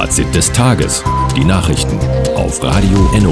Fazit des Tages. Die Nachrichten auf Radio Enno.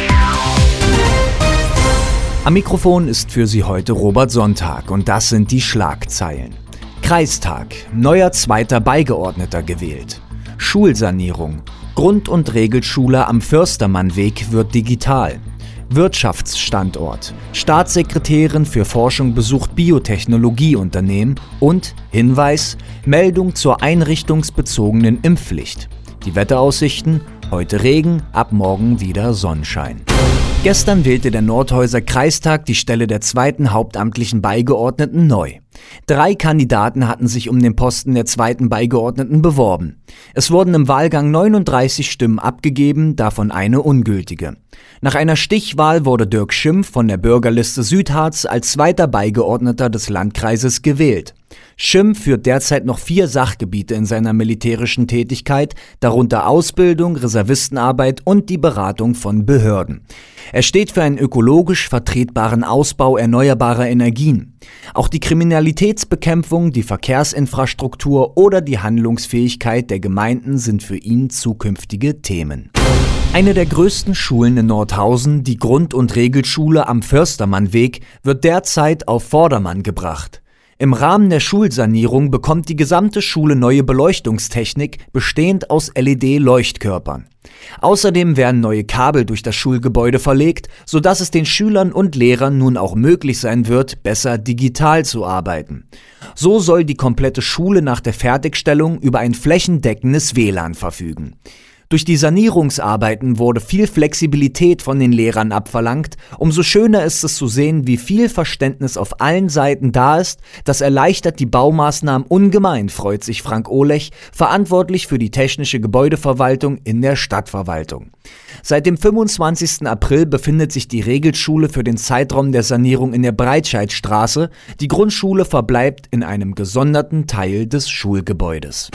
Am Mikrofon ist für Sie heute Robert Sonntag und das sind die Schlagzeilen. Kreistag. Neuer zweiter Beigeordneter gewählt. Schulsanierung. Grund- und Regelschule am Förstermannweg wird digital. Wirtschaftsstandort. Staatssekretärin für Forschung besucht Biotechnologieunternehmen und Hinweis, Meldung zur einrichtungsbezogenen Impfpflicht. Die Wetteraussichten, heute Regen, ab morgen wieder Sonnenschein. Gestern wählte der Nordhäuser Kreistag die Stelle der zweiten hauptamtlichen Beigeordneten neu. 3 Kandidaten hatten sich um den Posten der zweiten Beigeordneten beworben. Es wurden im Wahlgang 39 Stimmen abgegeben, davon eine ungültige. Nach einer Stichwahl wurde Dirk Schimpf von der Bürgerliste Südharz als zweiter Beigeordneter des Landkreises gewählt. Schimpf führt derzeit noch 4 Sachgebiete in seiner militärischen Tätigkeit, darunter Ausbildung, Reservistenarbeit und die Beratung von Behörden. Er steht für einen ökologisch vertretbaren Ausbau erneuerbarer Energien. Auch die Kriminalitätsbekämpfung, die Verkehrsinfrastruktur oder die Handlungsfähigkeit der Gemeinden sind für ihn zukünftige Themen. Eine der größten Schulen in Nordhausen, die Grund- und Regelschule am Förstermannweg, wird derzeit auf Vordermann gebracht. Im Rahmen der Schulsanierung bekommt die gesamte Schule neue Beleuchtungstechnik, bestehend aus LED-Leuchtkörpern. Außerdem werden neue Kabel durch das Schulgebäude verlegt, sodass es den Schülern und Lehrern nun auch möglich sein wird, besser digital zu arbeiten. So soll die komplette Schule nach der Fertigstellung über ein flächendeckendes WLAN verfügen. Durch die Sanierungsarbeiten wurde viel Flexibilität von den Lehrern abverlangt. Umso schöner ist es zu sehen, wie viel Verständnis auf allen Seiten da ist. Das erleichtert die Baumaßnahmen ungemein, freut sich Frank Ohlech, verantwortlich für die technische Gebäudeverwaltung in der Stadtverwaltung. Seit dem 25. April befindet sich die Regelschule für den Zeitraum der Sanierung in der Breitscheidstraße. Die Grundschule verbleibt in einem gesonderten Teil des Schulgebäudes.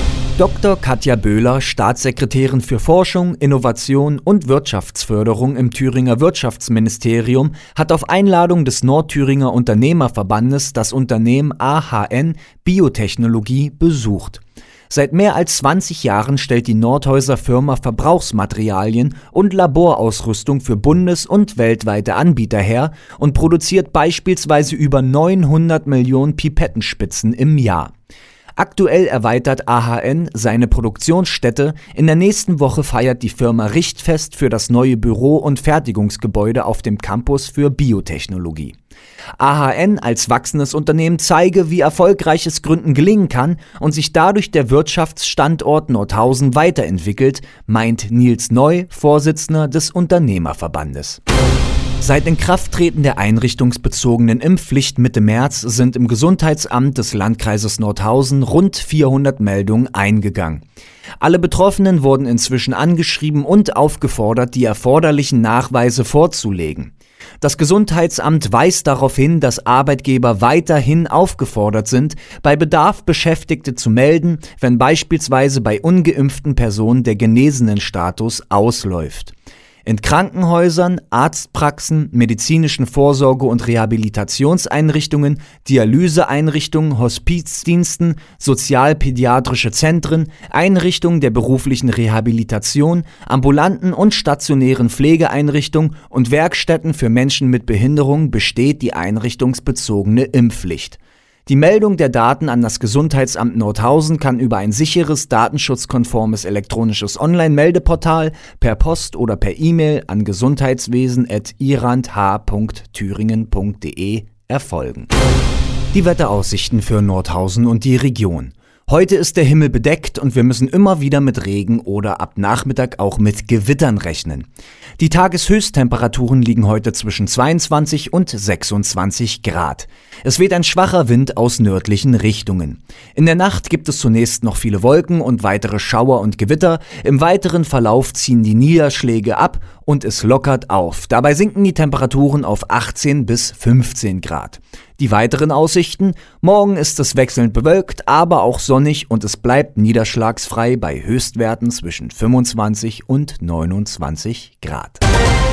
Dr. Katja Böhler, Staatssekretärin für Forschung, Innovation und Wirtschaftsförderung im Thüringer Wirtschaftsministerium, hat auf Einladung des Nordthüringer Unternehmerverbandes das Unternehmen AHN Biotechnologie besucht. Seit mehr als 20 Jahren stellt die Nordhäuser Firma Verbrauchsmaterialien und Laborausrüstung für bundes- und weltweite Anbieter her und produziert beispielsweise über 900 Millionen Pipettenspitzen im Jahr. Aktuell erweitert AHN seine Produktionsstätte. In der nächsten Woche feiert die Firma Richtfest für das neue Büro- und Fertigungsgebäude auf dem Campus für Biotechnologie. AHN als wachsendes Unternehmen zeige, wie erfolgreiches Gründen gelingen kann und sich dadurch der Wirtschaftsstandort Nordhausen weiterentwickelt, meint Nils Neu, Vorsitzender des Unternehmerverbandes. Seit Inkrafttreten der einrichtungsbezogenen Impfpflicht Mitte März sind im Gesundheitsamt des Landkreises Nordhausen rund 400 Meldungen eingegangen. Alle Betroffenen wurden inzwischen angeschrieben und aufgefordert, die erforderlichen Nachweise vorzulegen. Das Gesundheitsamt weist darauf hin, dass Arbeitgeber weiterhin aufgefordert sind, bei Bedarf Beschäftigte zu melden, wenn beispielsweise bei ungeimpften Personen der Genesenenstatus ausläuft. In Krankenhäusern, Arztpraxen, medizinischen Vorsorge- und Rehabilitationseinrichtungen, Dialyseeinrichtungen, Hospizdiensten, sozialpädiatrische Zentren, Einrichtungen der beruflichen Rehabilitation, ambulanten und stationären Pflegeeinrichtungen und Werkstätten für Menschen mit Behinderung besteht die einrichtungsbezogene Impfpflicht. Die Meldung der Daten an das Gesundheitsamt Nordhausen kann über ein sicheres, datenschutzkonformes elektronisches Online-Meldeportal, per Post oder per E-Mail an gesundheitswesen@irandh.thüringen.de erfolgen. Die Wetteraussichten für Nordhausen und die Region. Heute ist der Himmel bedeckt und wir müssen immer wieder mit Regen oder ab Nachmittag auch mit Gewittern rechnen. Die Tageshöchsttemperaturen liegen heute zwischen 22 und 26 Grad. Es weht ein schwacher Wind aus nördlichen Richtungen. In der Nacht gibt es zunächst noch viele Wolken und weitere Schauer und Gewitter. Im weiteren Verlauf ziehen die Niederschläge ab und es lockert auf. Dabei sinken die Temperaturen auf 18 bis 15 Grad. Die weiteren Aussichten: Morgen ist es wechselnd bewölkt, aber auch sonnig und es bleibt niederschlagsfrei bei Höchstwerten zwischen 25 und 29 Grad.